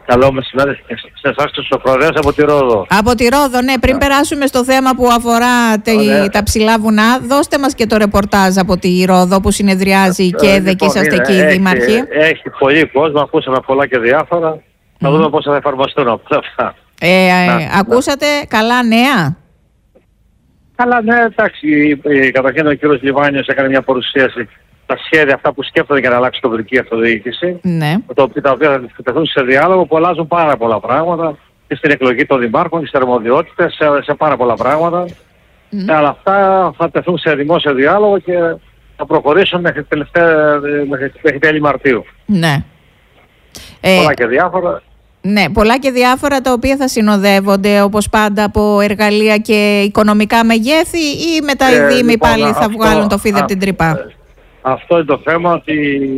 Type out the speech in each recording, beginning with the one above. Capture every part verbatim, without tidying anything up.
Καλό μεσημέρι σε εσάς τους σοφρονές από τη Ρόδο. Από τη Ρόδο, ναι. Πριν yeah. περάσουμε στο θέμα που αφορά τε, yeah. τα ψηλά βουνά, δώστε μας και το ρεπορτάζ από τη Ρόδο που συνεδριάζει η ΚΕΔΕ λοιπόν, και είσαστε εκεί οι δήμαρχοι. Έχει, έχει πολύ κόσμο, ακούσαμε πολλά και διάφορα. Mm. Θα δούμε πώς θα εφαρμοστούν αυτά. Ε, να, ακούσατε να. καλά νέα? Καλά, ναι, εντάξει. Καταρχήν ο κύριος Λιβάνιος έκανε μια παρουσίαση τα σχέδια αυτά που σκέφτονται για να αλλάξει την τοπική αυτοδιοίκηση, ναι. το, τα οποία θα τεθούν σε διάλογο που αλλάζουν πάρα πολλά πράγματα και στην εκλογή των δημάρχων και στις αρμοδιότητες, σε, σε πάρα πολλά πράγματα. Mm. Αλλά αυτά θα τεθούν σε δημόσιο διάλογο και θα προχωρήσουν μέχρι, τελευταία, μέχρι τέλη Μαρτίου. Ναι. Πολλά ε... και διάφορα. Ναι, πολλά και διάφορα τα οποία θα συνοδεύονται όπως πάντα από εργαλεία και οικονομικά μεγέθη ή μετά ε, οι Δήμοι λοιπόν, πάλι αυτό, θα βγάλουν το φίδι από την τρύπα. Αυτό είναι το θέμα, ότι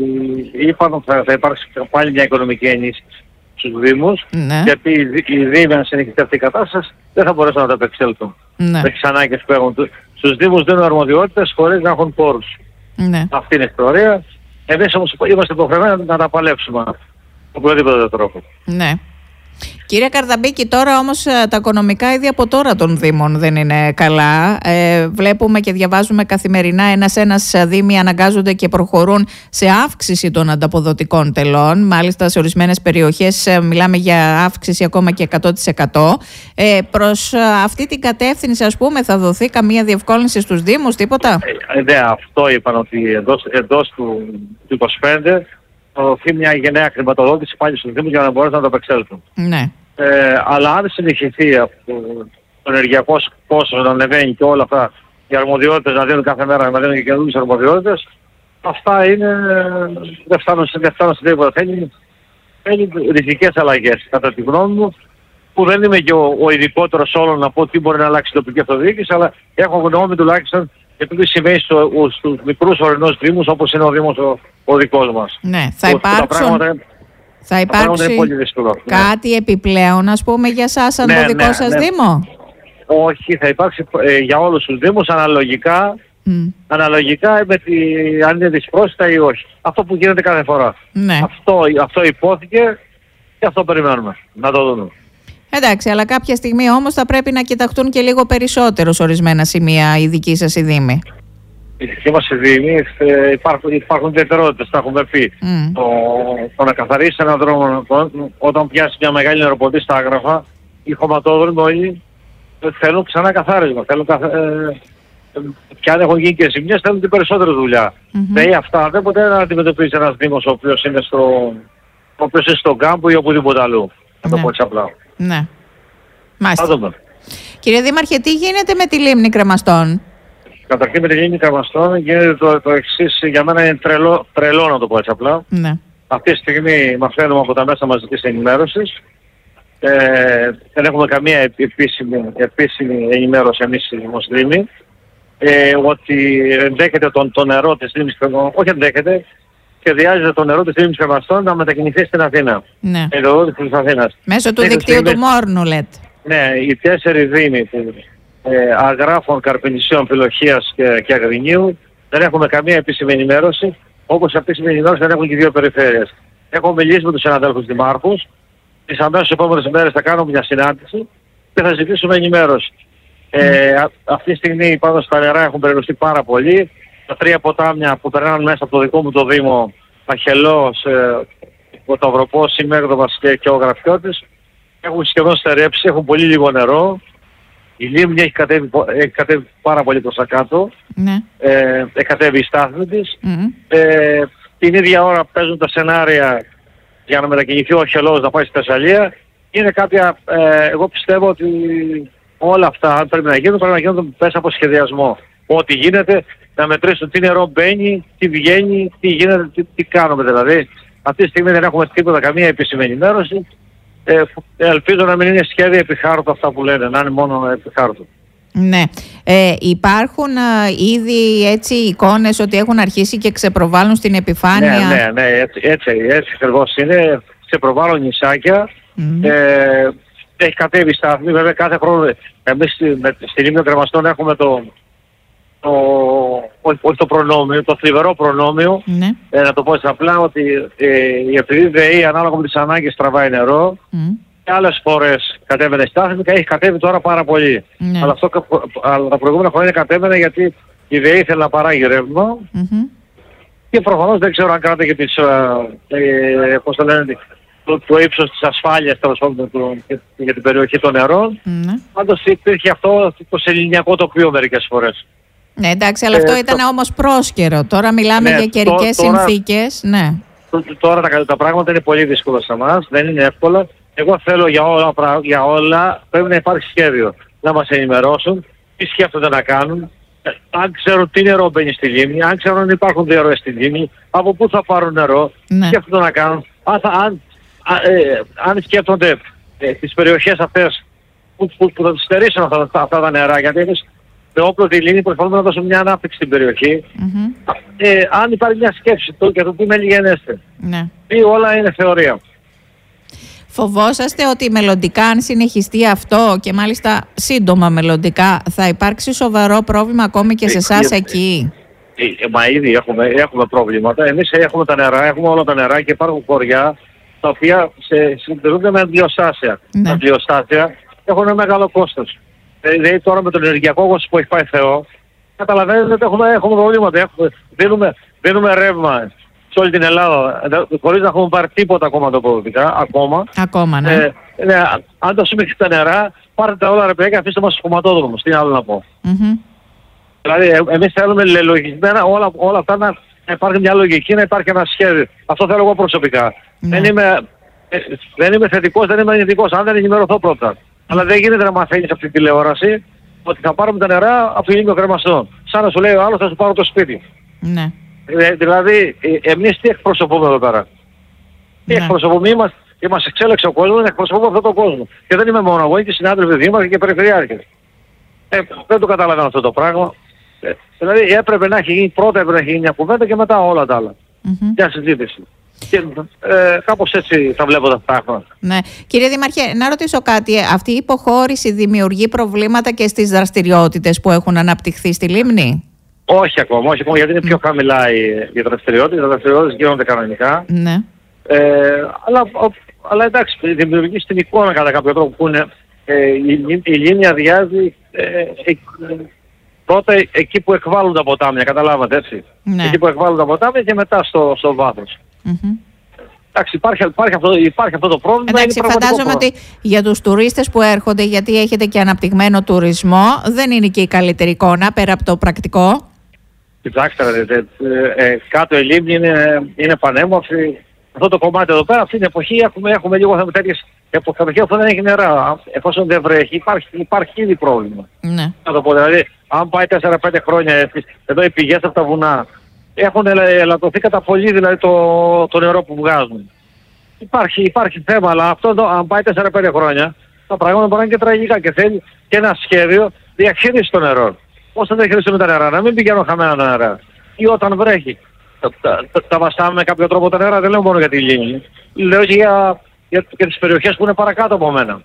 είπαν ότι θα, θα υπάρξει πάλι μια οικονομική ενίσχυση στους Δήμους, ναι. γιατί οι Δήμοι, αν συνεχιστεί αυτή η κατάσταση, δεν θα μπορέσουν να τα απεξέλθουν. Ναι. Με τις ανάγκες που έχουν. Στους Δήμους δίνουν αρμοδιότητες χωρίς να έχουν πόρους. Ναι. Αυτή είναι η ιστορία. Εμείς όμως είμαστε υποχρεωμένοι να τα παλέψουμε από οποιοδήποτε τρόπο. Ναι. Κύριε Καρδαμπίκη, τώρα όμως τα οικονομικά ήδη από τώρα των Δήμων δεν είναι καλά. Ε, βλέπουμε και διαβάζουμε καθημερινά ένας-ένας Δήμοι αναγκάζονται και προχωρούν σε αύξηση των ανταποδοτικών τελών. Μάλιστα σε ορισμένες περιοχές ε, μιλάμε για αύξηση ακόμα και εκατό τοις εκατό. Ε, προς αυτή την κατεύθυνση, ας πούμε, θα δοθεί καμία διευκόλυνση στους Δήμους, τίποτα? Ε, ναι, αυτό είπαν ότι εντός, εντός του, του είκοσι πέντε θα δοθεί μια γενναία χρηματοδότηση πάλι στους Δήμους για να μπορέσουν να το απεξέλθουν. Ναι. Ε, αλλά αν συνεχιστεί αυτό το ενεργειακό κόστος να ανεβαίνει και όλα αυτά, οι αρμοδιότητες να δίνουν κάθε μέρα, να δίνουν και καινούργιες αρμοδιότητες, αυτά είναι, δεν φτάνουν, δεν φτάνουν σε τίποτα. Θέλει, θέλει ριζικές αλλαγές, κατά τη γνώμη μου, που δεν είμαι και ο, ο ειδικότερος όλων να πω τι μπορεί να αλλάξει η τοπική αυτοδιοίκηση, αλλά έχω γνώμη τουλάχιστον για το τι συμβαίνει στο, στους μικρούς ορεινούς Δήμους, όπως είναι ο Δήμος ο, ο δικός μας. Ναι, θα υπάρξουν... Θα υπάρξει κάτι ναι. επιπλέον, ας πούμε, για σας, σαν ναι, το δικό ναι, σας ναι. Δήμο? Όχι, θα υπάρξει ε, για όλους τους Δήμους αναλογικά, mm. αναλογικά με τη, αν είναι δυσπρόσιτα ή όχι. Αυτό που γίνεται κάθε φορά. Ναι. Αυτό, αυτό υπόθηκε και αυτό περιμένουμε να το δούμε. Εντάξει, αλλά κάποια στιγμή όμως θα πρέπει να κοιταχτούν και λίγο περισσότερο σε ορισμένα σημεία οι δικοί σας οι Δήμοι. Οι δικοί μας οι Δήμοι ε, υπάρχουν, υπάρχουν ιδιαιτερότητες, τα έχουμε πει. Mm. Το, το να καθαρίσει έναν δρόμο, το, όταν πιάσει μια μεγάλη νεροποντή στα Άγραφα, οι χωματόδρομοι όλοι θέλουν ξανά καθάρισμα. Θέλουν καθα... ε, και αν έχουν γίνει και ζημιές, θέλουν την περισσότερη δουλειά. Mm-hmm. Δηλαδή αυτά δεν ποτέ να αντιμετωπίζει ένας Δήμος ο οποίος είναι στο, ο οποίος είναι στον κάμπο ή οπουδήποτε αλλού. Να το πω έτσι απλά. Ναι. Μάλιστα. Κύριε Δήμαρχε, τι γίνεται με τη λίμνη Κρεμαστών? Καταρχήν με τη λίμνη Κρεμαστών γίνεται το, το εξής, για μένα είναι τρελό, τρελό να το πω έτσι απλά. Ναι. Αυτή τη στιγμή μαθαίνουμε από τα μέσα μαζικής ενημέρωσης. Ε, δεν έχουμε καμία επίσημη, επίσημη ενημέρωση εμείς ως Δήμοι. Ε, ότι ενδέχεται το, το νερό της λίμνης Κρεμαστών, όχι ενδέχεται, σχεδιάζεται το νερό της λίμνης Κρεμαστών να μετακινηθεί στην Αθήνα. Ναι. Εδώ της Αθήνας. Μέσω του δικτύου του Μόρνου, λέτε. Ναι, οι τέσσερις Δήμοι ε, Αγράφων, Καρπενησίων, Φιλοχίας και, και Αγρινίου δεν έχουμε καμία επίσημη ενημέρωση, όπως επίσημη ενημέρωση δεν έχουν και οι δύο περιφέρειες. Έχω μιλήσει με τους συναδέλφους δημάρχους, τις αμέσως επόμενες μέρες θα κάνουμε μια συνάντηση και θα ζητήσουμε ενημέρωση. Ε, α, αυτή τη στιγμή πάνω στα νερά έχουν περιοριστεί πάρα πολύ. Τα τρία ποτάμια που περνάνε μέσα από το δικό μου το Δήμο, Αχελός, ε, ο Ταυροπός, η Μέγδοβας και, και ο Γραφιώτης, έχουν σχεδόν στερέψει, έχουν πολύ λίγο νερό. Η λίμνη έχει κατέβει, έχει κατέβει πάρα πολύ προς τα κάτω. Ναι. Ε, έχει κατέβει η στάθμη της. Mm-hmm. Ε, την ίδια ώρα παίζουν τα σενάρια για να μετακινηθεί ο Αχελός να πάει στη Θεσσαλία. Είναι κάποια, ε, εγώ πιστεύω ότι όλα αυτά, αν πρέπει να γίνουν, πρέπει να γίνουν μέσα από σχεδιασμό. Ό,τι γίνεται, να μετρήσουν τι νερό μπαίνει, τι βγαίνει, τι γίνεται, τι, τι κάνουμε δηλαδή. Αυτή τη στιγμή δεν έχουμε τίποτα, καμία επίσημη ενημέρωση. Ε, ελπίζω να μην είναι σχέδια επιχάρτου αυτά που λένε, να είναι μόνο επιχάρτου. Ναι. Ε, υπάρχουν α, ήδη έτσι εικόνες ότι έχουν αρχίσει και ξεπροβάλλουν στην επιφάνεια. Ναι, ναι, ναι, έτσι, έτσι, έτσι ακριβώς είναι. Ξεπροβάλλουν νησάκια. Mm. Ε, έχει κατέβει στάθμη, βέβαια κάθε χρόνο. Εμείς στη, στη Λίμνη Κρεμαστών έχουμε το, το, όχι το προνόμιο, το θλιβερό προνόμιο, ναι. ε, να το πω έτσι απλά, ότι ε, η Ευθυδή ΔΕΗ ανάλογα με τις ανάγκες τραβάει νερό. Mm. Και άλλες φορές κατέβαινε στάθμη και έχει κατέβει τώρα πάρα πολύ. Ναι. Αλλά, αυτό, αλλά τα προηγούμενα χρόνια κατέβαινε γιατί η ΔΕΗ ήθελε να παράγει ρεύμα. Mm-hmm. Και προφανώς δεν ξέρω αν κάνετε και τις, ε, πώς το λένε, το, το ύψος της ασφάλειας τέλος πάντων για την περιοχή των νερών. Mm-hmm. Πάντως υπήρχε αυτό το σεληνιακό τοπίο μερικές φορές. Ναι, εντάξει, αλλά αυτό ε, ήταν το... όμως πρόσκαιρο. Τώρα μιλάμε ναι, για καιρικές τώρα, συνθήκες. Ναι. Τώρα τα, τα πράγματα είναι πολύ δύσκολα σε εμάς, δεν είναι εύκολα. Εγώ θέλω για όλα, για όλα πρέπει να υπάρχει σχέδιο. Να μας ενημερώσουν, τι σκέφτονται να κάνουν, αν ξέρουν τι νερό μπαίνει στη λίμνη, αν ξέρουν αν υπάρχουν διαρροές στη λίμνη, από πού θα πάρουν νερό, ναι. τι σκέφτονται να κάνουν, αν, θα, αν, α, ε, αν σκέφτονται ε, τις περιοχές αυτές που, που, που θα τις στερήσουν αυτά, αυτά τα νερά, γιατί εμείς με όπλο τη λίμνη προσπαθούμε να δώσουμε μια ανάπτυξη στην περιοχή. Mm-hmm. Ε, αν υπάρχει μια σκέψη το, για το τι μελιγενέστε, ναι. ή όλα είναι θεωρία. Φοβόσαστε ότι μελλοντικά, αν συνεχιστεί αυτό και μάλιστα σύντομα μελλοντικά, θα υπάρξει σοβαρό πρόβλημα ακόμη και σε εσάς εκεί? Ε, ε, μα ήδη έχουμε, έχουμε προβλήματα. Εμείς έχουμε τα νερά, έχουμε όλα τα νερά και υπάρχουν χωριά τα οποία συντηρούνται με αντιοστάσια. Ναι. Τα αντιοστάσια έχουν μεγάλο κόστος. Δηλαδή τώρα με τον ενεργειακό κόστος που έχει πάει Θεό, καταλαβαίνετε ότι έχουμε, έχουμε προβλήματα. Έχουμε, δίνουμε, δίνουμε ρεύμα σε όλη την Ελλάδα, χωρίς να έχουμε πάρει τίποτα ακόμα τοποδοτικά, ακόμα. Ακόμα, ναι. Ε, ναι αν το συμμετέχει τα νερά, πάρτε τα όλα ρε παιδιά και αφήστε μας στους κομματόδρομους. Τι άλλο να πω. Mm-hmm. Δηλαδή, ε, εμείς θέλουμε λογισμένα όλα, όλα αυτά να υπάρχει μια λογική, να υπάρχει ένα σχέδιο. Αυτό θέλω εγώ προσωπικά. Mm-hmm. Δεν, είμαι, ε, δεν είμαι θετικός, δεν είμαι αρνητικός, αν δεν ενημερωθώ πρώτα. Mm-hmm. Αλλά δεν γίνεται να μαθαίνεις αυτή τη τηλεόραση ότι θα πάρουμε τα νερά από τη λίμνη κρεμαστών. Σαν να σου λέει ο άλλος θα σου πάρω το σπίτι. Ναι. Ε, δηλαδή, ε, εμείς τι εκπροσωπούμε εδώ πέρα. Τι ναι. εκπροσωπούμε, είμαστε, είμαστε εξέλεξε ο κόσμος, εκπροσωπούμε αυτόν τον κόσμο. Και δεν είμαι μόνο εγώ, είναι και συνάδελφοι δήμαρχοι και περιφερειάρχες. Ε, δεν το καταλαβαίνω αυτό το πράγμα. Ε, δηλαδή έπρεπε να έχει γίνει, πρώτα έπρεπε να έχει γίνει μια κουβέντα και μετά όλα τα άλλα. Mm-hmm. Μια συζήτηση. Και ε, κάπως έτσι θα βλέπω τα πράγματα. Ναι. Κύριε Δήμαρχε, να ρωτήσω κάτι. Αυτή η υποχώρηση δημιουργεί προβλήματα και στις δραστηριότητες που έχουν αναπτυχθεί στη λίμνη? Όχι ακόμα, όχι ακόμα, γιατί είναι πιο χαμηλά οι, οι δραστηριότητες. Οι δραστηριότητες γίνονται κανονικά. Ναι. Ε, αλλά, ο, αλλά εντάξει, δημιουργεί στην εικόνα κατά κάποιο τρόπο που είναι ε, η, η λίμνη αδειάζει ε, ε, πρώτα εκεί που εκβάλλουν τα ποτάμια, καταλάβατε έτσι. Ναι. Εκεί που εκβάλλουν τα ποτάμια και μετά στο, στο βάθος. Mm-hmm. Εντάξει, υπάρχει, υπάρχει, αυτό, υπάρχει αυτό το πρόβλημα. Εντάξει, φαντάζομαι πρόβλημα. Ότι για τους τουρίστες που έρχονται, γιατί έχετε και αναπτυγμένο τουρισμό, δεν είναι και η καλύτερη εικόνα πέρα από το πρακτικό. Κοιτάξτε, ε, ε, ε, κάτω η λίμνη είναι, είναι πανέμορφη. Αυτό το κομμάτι εδώ πέρα, αυτή την εποχή έχουμε, έχουμε λίγο τέτοιες εποχές που δεν έχει νερά. Εφόσον δεν βρέχει, υπάρχει, υπάρχει ήδη πρόβλημα. Ναι. Να το πω, δηλαδή, αν πάει τέσσερα πέντε χρόνια, εδώ οι πηγές από τα βουνά έχουν ελαττωθεί κατά πολύ δηλαδή το, το νερό που βγάζουν. Υπάρχει, υπάρχει θέμα, αλλά αυτό εδώ, αν πάει τέσσερα πέντε χρόνια, τα πράγματα μπορεί να είναι και τραγικά και θέλει και ένα σχέδιο διαχείριση των νερών. Πώς θα διαχειριστούμε τα νερά, να μην πηγαίνουν χαμένα τα νερά. Ή όταν βρέχει. Τα, τα, τα, τα βαστάμε με κάποιο τρόπο τα νερά, δεν λέω μόνο για τη λίμνη. Λέω και για, για, για τις περιοχές που είναι παρακάτω από μένα.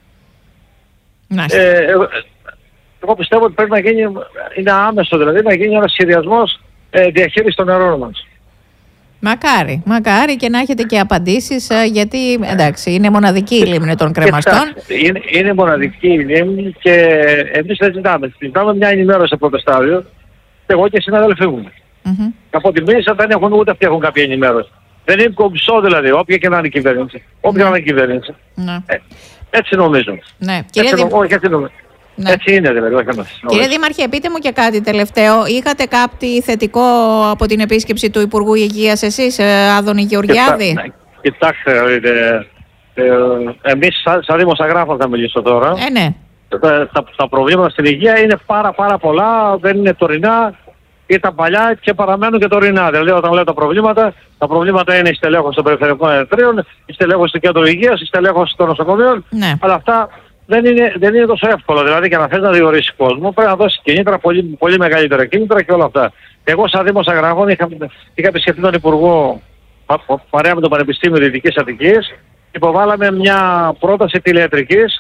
Ε, ε, εγώ πιστεύω ότι πρέπει να γίνει, είναι άμεσο δηλαδή, να γίνει ένας σχεδιασμός ε, διαχείρισης των νερών μας. Μακάρι, μακάρι και να έχετε και απαντήσεις, γιατί εντάξει, είναι μοναδική η λίμνη των κρεμαστών. Είναι, είναι μοναδική η λίμνη και εμείς δεν ζητάμε. Ζητάμε μια ενημέρωση σε πρώτο στάδιο, εγώ και οι συναδέλφοι μου. Mm-hmm. Από την μίλησα δεν έχουν ούτε αυτοί έχουν κάποια ενημέρωση. Δεν είναι κομψό δηλαδή, όποια και να είναι η κυβέρνηση. Όποια mm-hmm. να είναι η κυβέρνηση. Mm-hmm. Ε, έτσι νομίζω. Ναι. Έτσι, Δη... όχι, έτσι νομίζω. Ναι. Έτσι είναι δηλαδή, όχι εμάς. Κύριε Δήμαρχε, πείτε μου και κάτι τελευταίο. Είχατε κάτι θετικό από την επίσκεψη του Υπουργού Υγείας εσείς, Άδωνη Γεωργιάδη? Κοιτάξτε, ε, ε, εμείς σαν, σαν δημοσιογράφος θα μιλήσω τώρα. Ε, ναι. Τα, τα, τα προβλήματα στην υγεία είναι πάρα πάρα πολλά, δεν είναι τωρινά, ήταν παλιά και παραμένουν και τωρινά. Δηλαδή όταν λέω τα προβλήματα, τα προβλήματα είναι η στελέχωση των περιφερειακών εταιρείων, η στελέχωση του κέντρου υγείας, η στελέχωση των νοσοκομείων, ναι. Αλλά αυτά δεν είναι, δεν είναι τόσο εύκολο. Δηλαδή για να θες να διορίσεις κόσμο πρέπει να δώσεις κίνητρα, πολύ, πολύ μεγαλύτερα κίνητρα και όλα αυτά. Εγώ σαν δημοσιογράφος είχα, είχα επισκεφτεί τον Υπουργό παρέα με το Πανεπιστήμιο Δυτικής Αττικής, υποβάλαμε μια πρόταση τηλεατρικής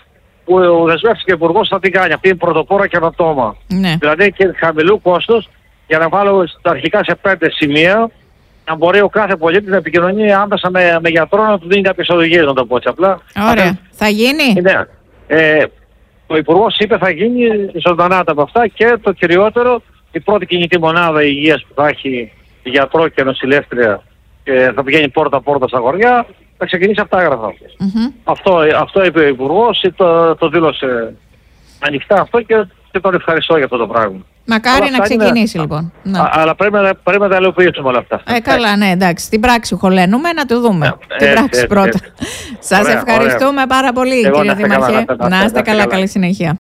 που δεσμεύτηκε ο Υπουργός θα την κάνει. Αυτή είναι πρωτοπόρα καινοτόμα. Ναι. Δηλαδή και χαμηλού κόστος για να βάλω αρχικά σε πέντε σημεία να μπορεί ο κάθε πολίτης να επικοινωνεί άμεσα με, με γιατρό, να του δίνει κάποιες οδηγίες, να το πω έτσι απλά. Ωραία. Άρα, θα γίνει. ναι. Ε, ο Υπουργός είπε θα γίνει ζωντανά από αυτά και το κυριότερο, η πρώτη κινητή μονάδα υγείας που θα έχει γιατρό και νοσηλεύτρια και θα πηγαίνει πόρτα-πόρτα στα χωριά, θα ξεκινήσει από τα άγραφα. Mm-hmm. Αυτό, αυτό είπε ο Υπουργός, το, το δήλωσε ανοιχτά αυτό και, και τον ευχαριστώ για αυτό το πράγμα. Μακάρι να ξεκινήσει είναι... λοιπόν. Ναι. Α, αλλά πρέπει να, πρέπει να τα ελοποιήσουμε όλα αυτά. Ε, καλά, ναι, εντάξει. Την πράξη χωλένουμε, να το δούμε. Ναι, την ε, πράξη ε, πρώτα. ε, Σας ωραία, ευχαριστούμε ωραία. πάρα πολύ, Εγώ κύριε Δήμαρχε. Να είστε καλά, καλά, καλή συνέχεια.